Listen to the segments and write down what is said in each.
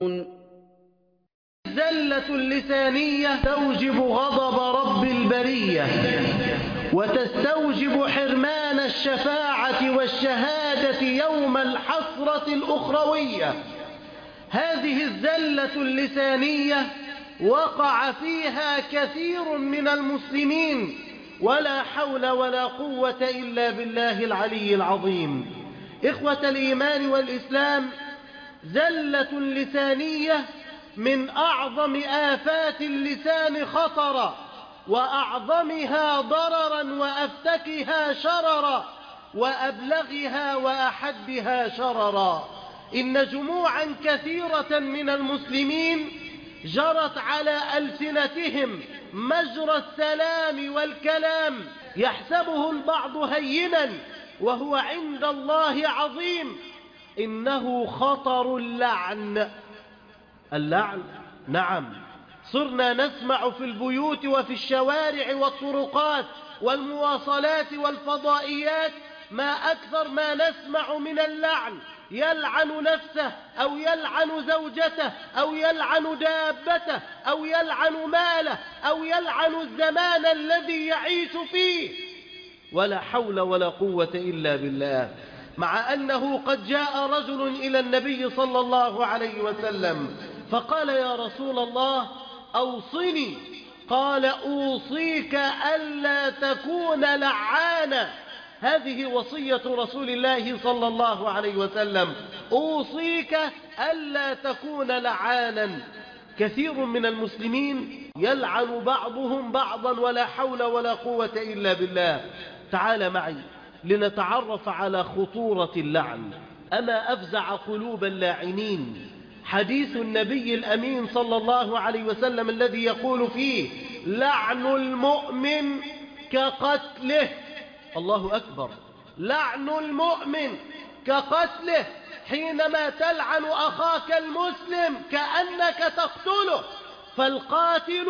الزلة اللسانية توجب غضب رب البرية وتستوجب حرمان الشفاعة والشهادة يوم الحسرة الأخروية. هذه الزلة اللسانية وقع فيها كثير من المسلمين، ولا حول ولا قوة إلا بالله العلي العظيم. إخوة الإيمان والإسلام، زلة لسانية من أعظم آفات اللسان خطرا، وأعظمها ضررا، وأفتكها شررا، وأبلغها وأحدها شررا. إن جموعا كثيرة من المسلمين جرت على ألسنتهم مجرى السلام والكلام، يحسبه البعض هينا وهو عند الله عظيم. إنه خطر اللعن. نعم، صرنا نسمع في البيوت وفي الشوارع والطرقات والمواصلات والفضائيات ما أكثر ما نسمع من اللعن. يلعن نفسه، أو يلعن زوجته، أو يلعن دابته، أو يلعن ماله، أو يلعن الزمان الذي يعيش فيه. ولا حول ولا قوة إلا بالله. مع أنه قد جاء رجل إلى النبي صلى الله عليه وسلم فقال: يا رسول الله أوصني. قال: أوصيك ألا تكون لعانا. هذه وصية رسول الله صلى الله عليه وسلم: أوصيك ألا تكون لعانا. كثير من المسلمين يلعن بعضهم بعضا، ولا حول ولا قوة إلا بالله. تعال معي لنتعرف على خطورة اللعن. أما أفزع قلوب اللاعنين حديث النبي الأمين صلى الله عليه وسلم الذي يقول فيه: لعن المؤمن كقتله. الله أكبر. لعن المؤمن كقتله. حينما تلعن أخاك المسلم كأنك تقتله، فالقاتل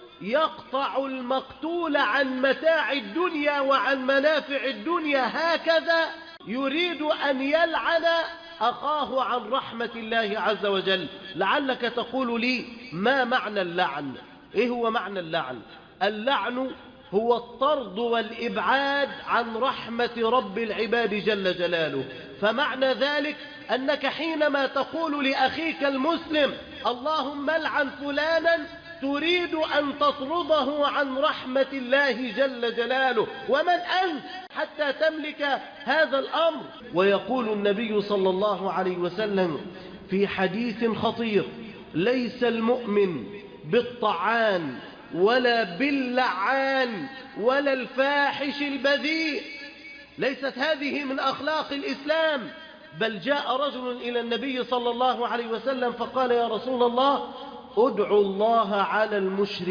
يقطع المقتول عن متاع الدنيا وعن منافع الدنيا، هكذا يريد أن يلعن أخاه عن رحمة الله عز وجل. لعلك تقول لي: ما معنى اللعن؟ إيه هو معنى اللعن؟ اللعن هو الطرد والإبعاد عن رحمة رب العباد جل جلاله. فمعنى ذلك أنك حينما تقول لأخيك المسلم: اللهم العن فلانا، تريد أن تطرده عن رحمة الله جل جلاله. ومن أنت حتى تملك هذا الأمر؟ ويقول النبي صلى الله عليه وسلم في حديث خطير: ليس المؤمن بالطعان ولا باللعان ولا الفاحش البذيء. ليست هذه من أخلاق الإسلام. بل جاء رجل إلى النبي صلى الله عليه وسلم فقال: يا رسول الله، ادعوا الله على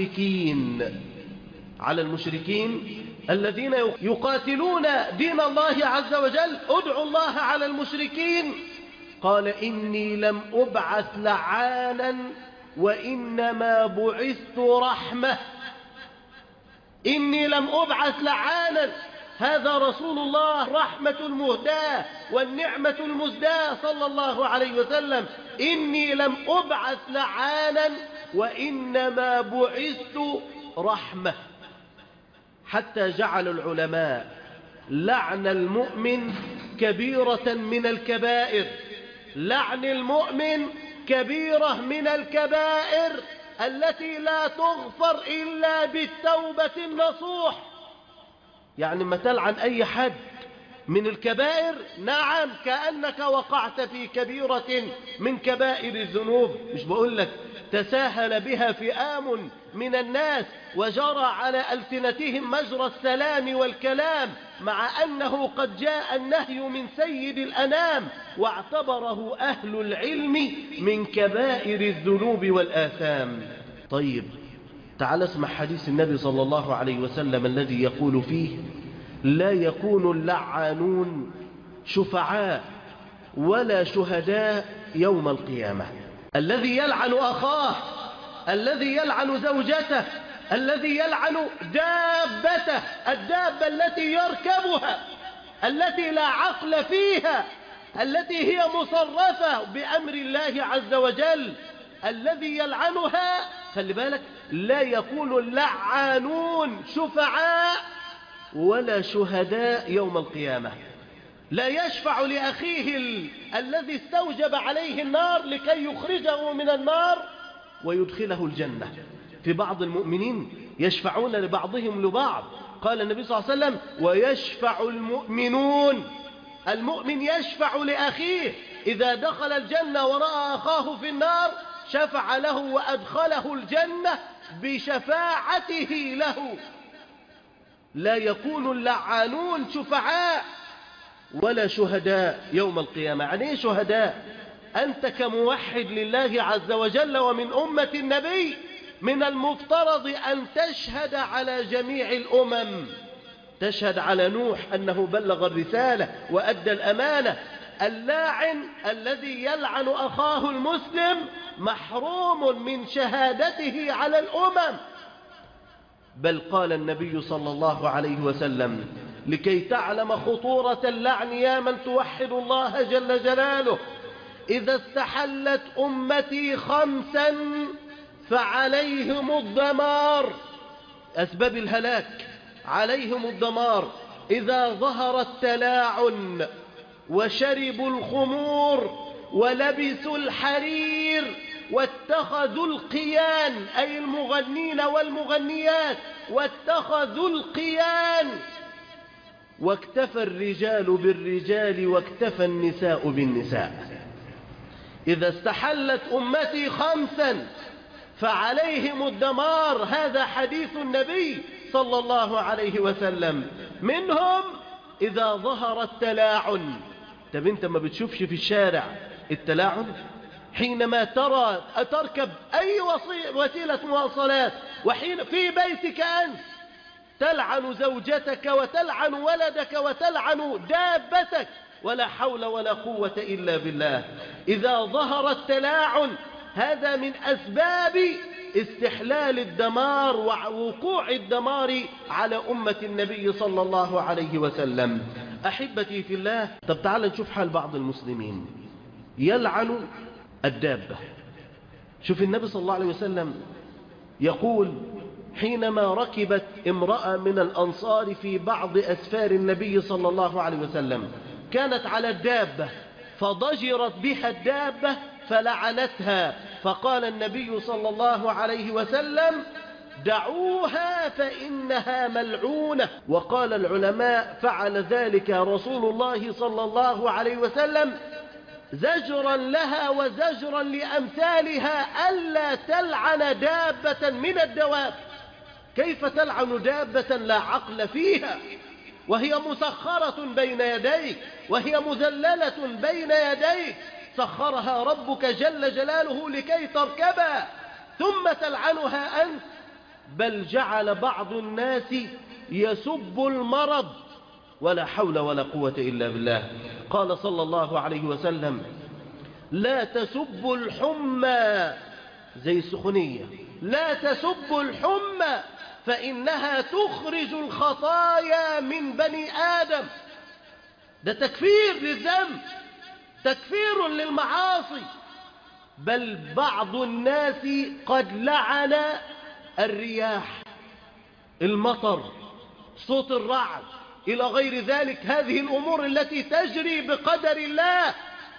المشركين الذين يقاتلون دين الله عز وجل، ادعوا الله على المشركين. قال: إني لم أبعث لعانا وإنما بعثت رحمة. إني لم أبعث لعانا. هذا رسول الله رحمة المهداة والنعمة المزداة صلى الله عليه وسلم. إني لم أبعث لعانا وإنما بعثت رحمة. حتى جعل العلماء لعن المؤمن كبيرة من الكبائر. لعن المؤمن كبيرة من الكبائر التي لا تغفر إلا بالتوبة النصوح. يعني ما تلعن أي حد من الكبائر، نعم، كأنك وقعت في كبيرة من كبائر الذنوب. مش بقول لك تساهل بها فئام من الناس وجرى على ألسنتهم مجرى السلام والكلام، مع أنه قد جاء النهي من سيد الأنام واعتبره أهل العلم من كبائر الذنوب والآثام. طيب، تعال اسمع حديث النبي صلى الله عليه وسلم الذي يقول فيه: لا يكون اللعانون شفعاء ولا شهداء يوم القيامة. الذي يلعن أخاه، الذي يلعن زوجته، الذي يلعن دابته، الدابة التي يركبها التي لا عقل فيها، التي هي مصرفة بأمر الله عز وجل، الذي يلعنها خلي بالك لا يكون اللعانون شفعاء ولا شهداء يوم القيامة. لا يشفع لأخيه الذي استوجب عليه النار لكي يخرجه من النار ويدخله الجنة. في بعض المؤمنين يشفعون لبعضهم لبعض، قال النبي صلى الله عليه وسلم ويشفع المؤمنون، المؤمن يشفع لأخيه إذا دخل الجنة ورأى أخاه في النار شفع له وأدخله الجنة بشفاعته له. لا يكون اللعانون شفعاء ولا شهداء يوم القيامة. يعني ايه شهداء؟ أنت كموحد لله عز وجل ومن أمة النبي من المفترض أن تشهد على جميع الأمم، تشهد على نوح أنه بلغ الرسالة وأدى الأمانة. اللاعن الذي يلعن أخاه المسلم محروم من شهادته على الأمم. بل قال النبي صلى الله عليه وسلم لكي تعلم خطورة اللعن يا من توحد الله جل جلاله: إذا استحلت أمتي خمسا فعليهم الدمار، أسباب الهلاك عليهم الدمار: إذا ظهر التلاعن وشربوا الخمور ولبسوا الحرير واتخذوا القيان، أي المغنين والمغنيات، واتخذوا القيان، واكتفى الرجال بالرجال واكتفى النساء بالنساء. إذا استحلت أمتي خمسا فعليهم الدمار، هذا حديث النبي صلى الله عليه وسلم. منهم إذا ظهر التلاعن. طب انت ما بتشوفش في الشارع التلاعن؟ حينما تركب أي وسيلة مواصلات وحين في بيتك أنت تلعن زوجتك وتلعن ولدك وتلعن دابتك، ولا حول ولا قوة إلا بالله. إذا ظهر التلاعن هذا من أسباب استحلال الدمار ووقوع الدمار على أمة النبي صلى الله عليه وسلم. أحبتي في الله، طب تعال نشوف حال بعض المسلمين يلعن الدابة. شوف النبي صلى الله عليه وسلم يقول حينما ركبت امرأة من الأنصار في بعض أسفار النبي صلى الله عليه وسلم، كانت على الدابة فضجرت بها الدابة فلعنتها، فقال النبي صلى الله عليه وسلم دعوها فإنها ملعونة. وقال العلماء فعل ذلك رسول الله صلى الله عليه وسلم زجرا لها وزجرا لأمثالها ألا تلعن دابة من الدواب. كيف تلعن دابة لا عقل فيها وهي مسخرة بين يديك وهي مذللة بين يديك، سخرها ربك جل جلاله لكي تركبها ثم تلعنها أنت؟ بل جعل بعض الناس يسب المرض، ولا حول ولا قوة إلا بالله. قال صلى الله عليه وسلم لا تسبوا الحمى، زي السخونية، لا تسبوا الحمى فإنها تخرج الخطايا من بني آدم. ده تكفير للذنب، تكفير للمعاصي. بل بعض الناس قد لعن الرياح، المطر، صوت الرعد، إلى غير ذلك. هذه الأمور التي تجري بقدر الله.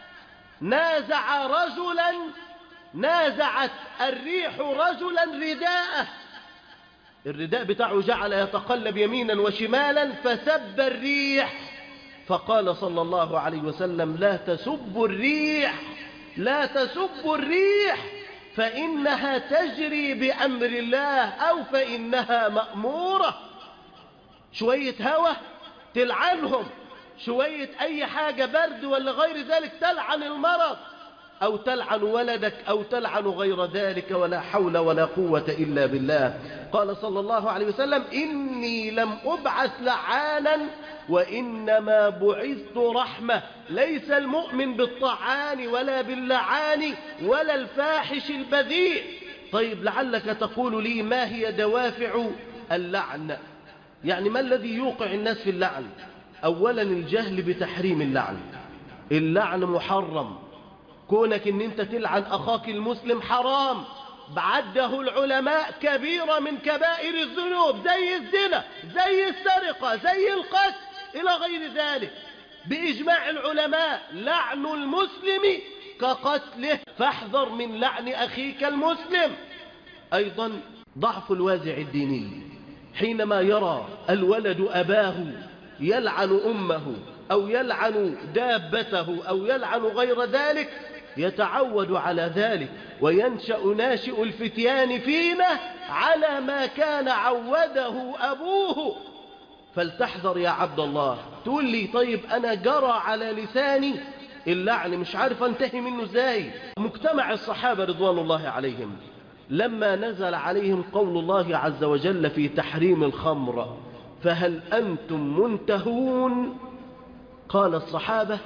نازعت الريح رجلا رداءه، الرداء بتاعه جعل يتقلب يمينا وشمالا فسب الريح، فقال صلى الله عليه وسلم لا تسبوا الريح، لا تسبوا الريح فإنها تجري بأمر الله أو فإنها مأمورة. شوية هوا تلعنهم، شوية أي حاجة برد ولا غير ذلك تلعن المرض، أو تلعن ولدك أو تلعن غير ذلك، ولا حول ولا قوة إلا بالله. قال صلى الله عليه وسلم إني لم أبعث لعانا وإنما بعثت رحمة. ليس المؤمن بالطعان ولا باللعان ولا الفاحش البذيء. طيب لعلك تقول لي ما هي دوافع اللعن؟ يعني ما الذي يوقع الناس في اللعن؟ أولا الجهل بتحريم اللعن، اللعن محرم. كونك ان انت تلعن اخاك المسلم حرام، بعده العلماء كبيرة من كبائر الذنوب، زي الزنا، زي السرقة، زي القتل إلى غير ذلك. بإجماع العلماء لعن المسلم كقتله، فاحذر من لعن أخيك المسلم. أيضا ضعف الوازع الديني، حينما يرى الولد أباه يلعن أمه أو يلعن دابته أو يلعن غير ذلك، يتعود على ذلك وينشأ ناشئ الفتيان فينا على ما كان عوده أبوه. فلتحذر يا عبد الله. تقول لي طيب أنا جرى على لساني اللعن، مش عارف انتهي منه ازاي. مجتمع الصحابة رضوان الله عليهم لما نزل عليهم قول الله عز وجل في تحريم الخمر فهل أنتم منتهون؟ قال الصحابة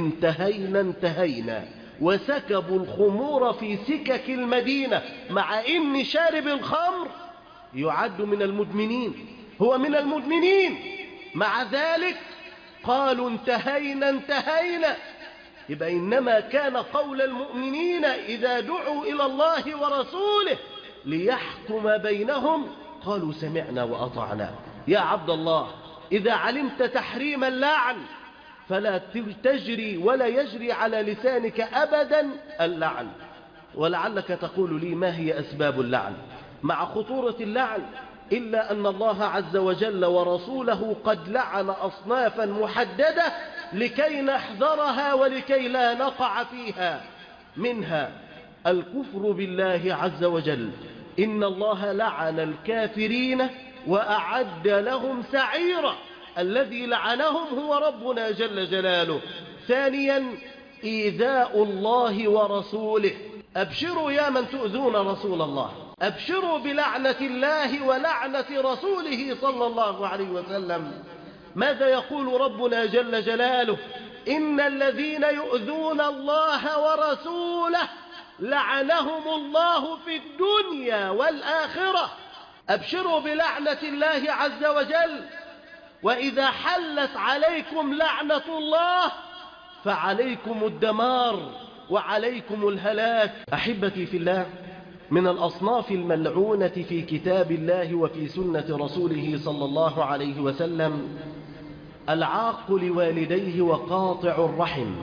انتهينا، وسكبوا الخمور في سكك المدينة، مع إن شارب الخمر يعد من المدمنين، هو من المدمنين، مع ذلك قالوا انتهينا. يبقى إنما كان قول المؤمنين إذا دعوا إلى الله ورسوله ليحكم بينهم قالوا سمعنا وأطعنا. يا عبد الله، إذا علمت تحريم اللعن فلا تجري ولا يجري على لسانك أبدا اللعن. ولعلك تقول لي ما هي أسباب اللعن؟ مع خطورة اللعن إلا أن الله عز وجل ورسوله قد لعن أصنافا محددة لكي نحذرها ولكي لا نقع فيها. منها الكفر بالله عز وجل، إن الله لعن الكافرين وأعد لهم سعيرا، الذي لعنهم هو ربنا جل جلاله. ثانيا إيذاء الله ورسوله، أبشروا يا من تؤذون رسول الله، أبشروا بلعنة الله ولعنة رسوله صلى الله عليه وسلم. ماذا يقول ربنا جل جلاله؟ إن الذين يؤذون الله ورسوله لعنهم الله في الدنيا والآخرة. أبشروا بلعنة الله عز وجل. وإذا حلت عليكم لعنة الله فعليكم الدمار وعليكم الهلاك. أحبتي في الله، من الأصناف الملعونة في كتاب الله وفي سنة رسوله صلى الله عليه وسلم العاق لوالديه وقاطع الرحم،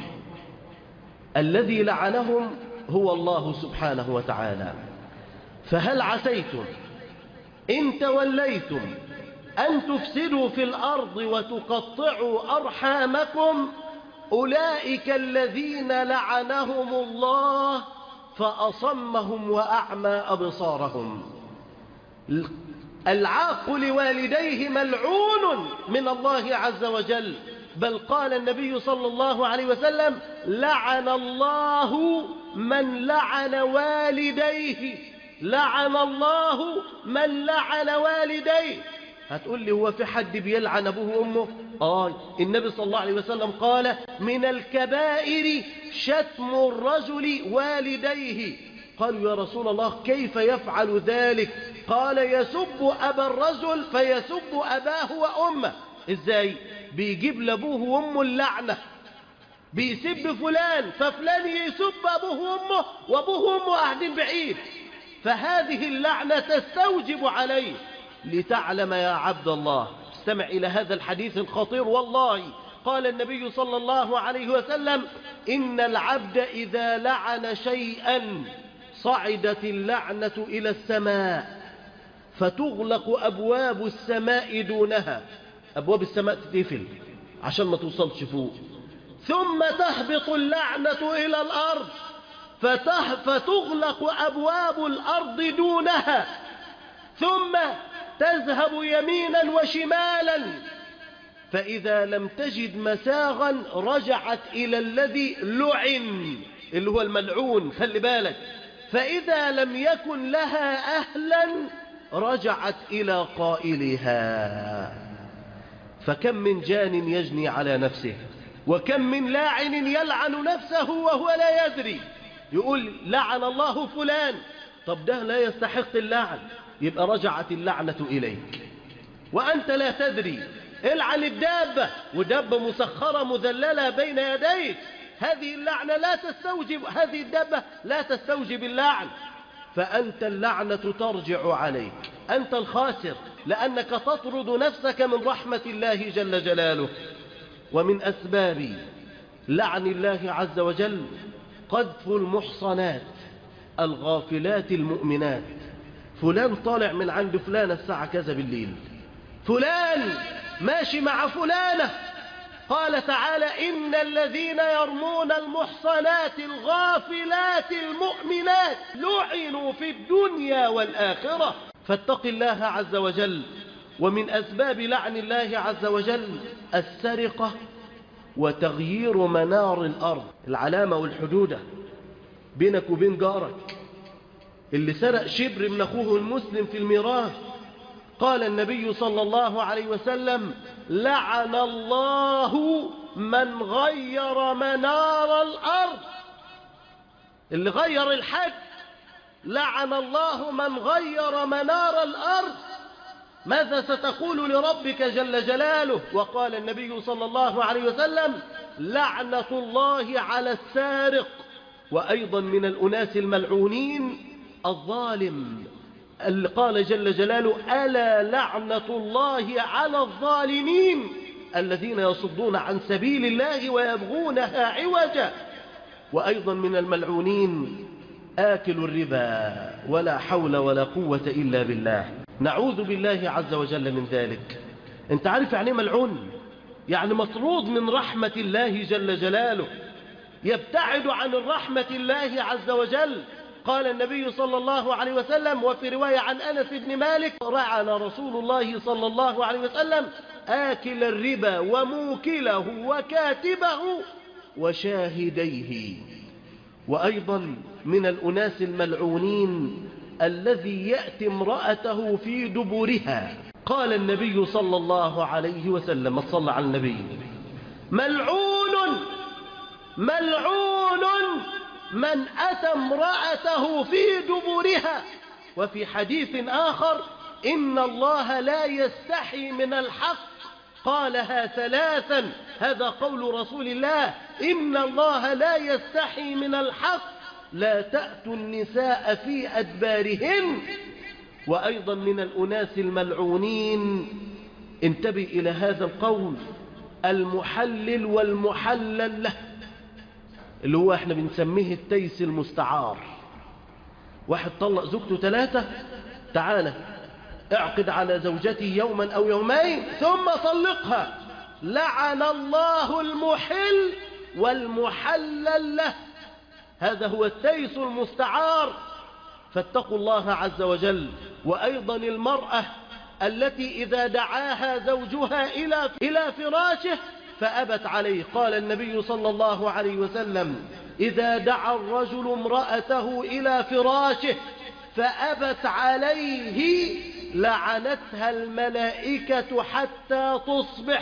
الذي لعنهم هو الله سبحانه وتعالى. فهل عسيتم إن توليتم أن تفسدوا في الأرض وتقطعوا أرحامكم؟ أولئك الذين لعنهم الله فأصمهم وأعمى أبصارهم. العاق لوالديه ملعون من الله عز وجل، بل قال النبي صلى الله عليه وسلم لعن الله من لعن والديه، لعن الله من لعن والديه. هتقول لي هو في حد بيلعن أبوه وأمه؟ النبي صلى الله عليه وسلم قال من الكبائر شتم الرجل والديه. قالوا يا رسول الله كيف يفعل ذلك؟ قال يسب أبا الرجل فيسب أباه وأمه. إزاي؟ بيجيب لأبوه وأمه اللعنة، بيسب فلان ففلان يسب أبوه وأمه وأبوه وأمه قاعدين بعيد، فهذه اللعنة تستوجب عليه. لتعلم يا عبد الله، استمع إلى هذا الحديث الخطير والله. قال النبي صلى الله عليه وسلم إن العبد إذا لعن شيئا صعدت اللعنة إلى السماء فتغلق أبواب السماء دونها، أبواب السماء تتقفل عشان ما توصلش فوق، ثم تهبط اللعنة إلى الأرض فتغلق أبواب الأرض دونها، ثم تذهب يمينا وشمالا، فإذا لم تجد مساغا رجعت إلى الذي لعن اللي هو الملعون، خلي بالك، فإذا لم يكن لها أهلا رجعت إلى قائلها. فكم من جان يجني على نفسه، وكم من لاعن يلعن نفسه وهو لا يدري، يقول لعن الله فلان، طب ده لا يستحق اللعن، يبقى رجعت اللعنة إليك وأنت لا تدري. العن الدابة، ودابة مسخرة مذللة بين يديك، هذه اللعنة لا تستوجب، هذه الدابة لا تستوجب اللعن، فأنت اللعنة ترجع عليك، أنت الخاسر، لأنك تطرد نفسك من رحمة الله جل جلاله. ومن أسباب لعن الله عز وجل قذف المحصنات الغافلات المؤمنات. فلان طالع من عند فلان الساعة كذا بالليل، فلان ماشي مع فلانة، قال تعالى إن الذين يرمون المحصنات الغافلات المؤمنات لعنوا في الدنيا والآخرة. فاتق الله عز وجل. ومن أسباب لعن الله عز وجل السرقة وتغيير منار الأرض، العلامة والحدودة بينك وبين جارك. اللي سرق شبر من أخوه المسلم في الميراث، قال النبي صلى الله عليه وسلم لعن الله من غير منار الأرض. اللي غير الحد، لعن الله من غير منار الأرض. ماذا ستقول لربك جل جلاله؟ وقال النبي صلى الله عليه وسلم لعنة الله على السارق. وأيضا من الأناس الملعونين الظالم، اللي قال جل جلاله ألا لعنة الله على الظالمين الذين يصدون عن سبيل الله ويبغونها عوجا. وأيضا من الملعونين آكل الربا، ولا حول ولا قوة إلا بالله، نعوذ بالله عز وجل من ذلك. انت عارف يعني ملعون؟ يعني مطرود من رحمة الله جل جلاله، يبتعد عن رحمة الله عز وجل. قال النبي صلى الله عليه وسلم وفي رواية عن أنس بن مالك لعن رسول الله صلى الله عليه وسلم آكل الربا وموكله وكاتبه وشاهديه. وأيضا من الأناس الملعونين الذي يأتي امرأته في دبرها. قال النبي صلى الله عليه وسلم صلى على النبي ملعون ملعون من أتى امرأته في دبرها. وفي حديث آخر إن الله لا يستحي من الحق، قالها ثلاثا، هذا قول رسول الله إن الله لا يستحي من الحق لا تأتوا النساء في أدبارهن. وأيضا من الأناس الملعونين، انتبه إلى هذا القول، المحلل والمحلل له، اللي هو احنا بنسميه التيس المستعار. واحد طلق زوجته 3، تعالى اعقد على زوجته يوما أو يومين ثم طلقها. لعن الله المحل والمحلل له، هذا هو التيس المستعار. فاتقوا الله عز وجل. وأيضا المرأة التي إذا دعاها زوجها إلى فراشه فأبت عليه، قال النبي صلى الله عليه وسلم إذا دعا الرجل امرأته إلى فراشه فأبت عليه لعنتها الملائكة حتى تصبح.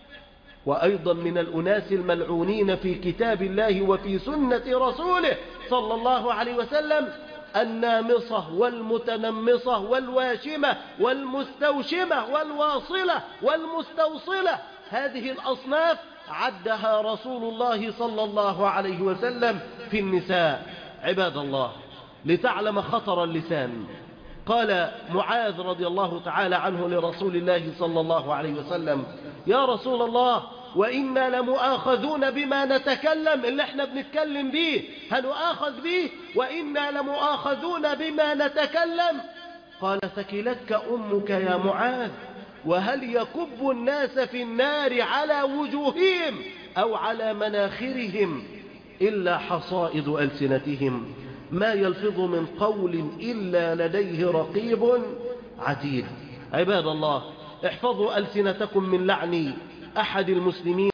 وأيضا من الأناس الملعونين في كتاب الله وفي سنة رسوله صلى الله عليه وسلم النامصة والمتنمصة والواشمة والمستوشمة والواصلة والمستوصلة. هذه الأصناف عدها رسول الله صلى الله عليه وسلم في النساء. عباد الله، لتعلم خطر اللسان، قال معاذ رضي الله تعالى عنه لرسول الله صلى الله عليه وسلم يا رسول الله وإنا لمؤاخذون بما نتكلم، اللي احنا بنتكلم به هنؤاخذ به، وإنا لمؤاخذون بما نتكلم. قال ثكلتك أمك يا معاذ، وهل يكب الناس في النار على وجوههم أو على مناخرهم إلا حصائد ألسنتهم، ما يلفظ من قول إلا لديه رقيب عتيد. عباد الله، احفظوا ألسنتكم من لعن أحد المسلمين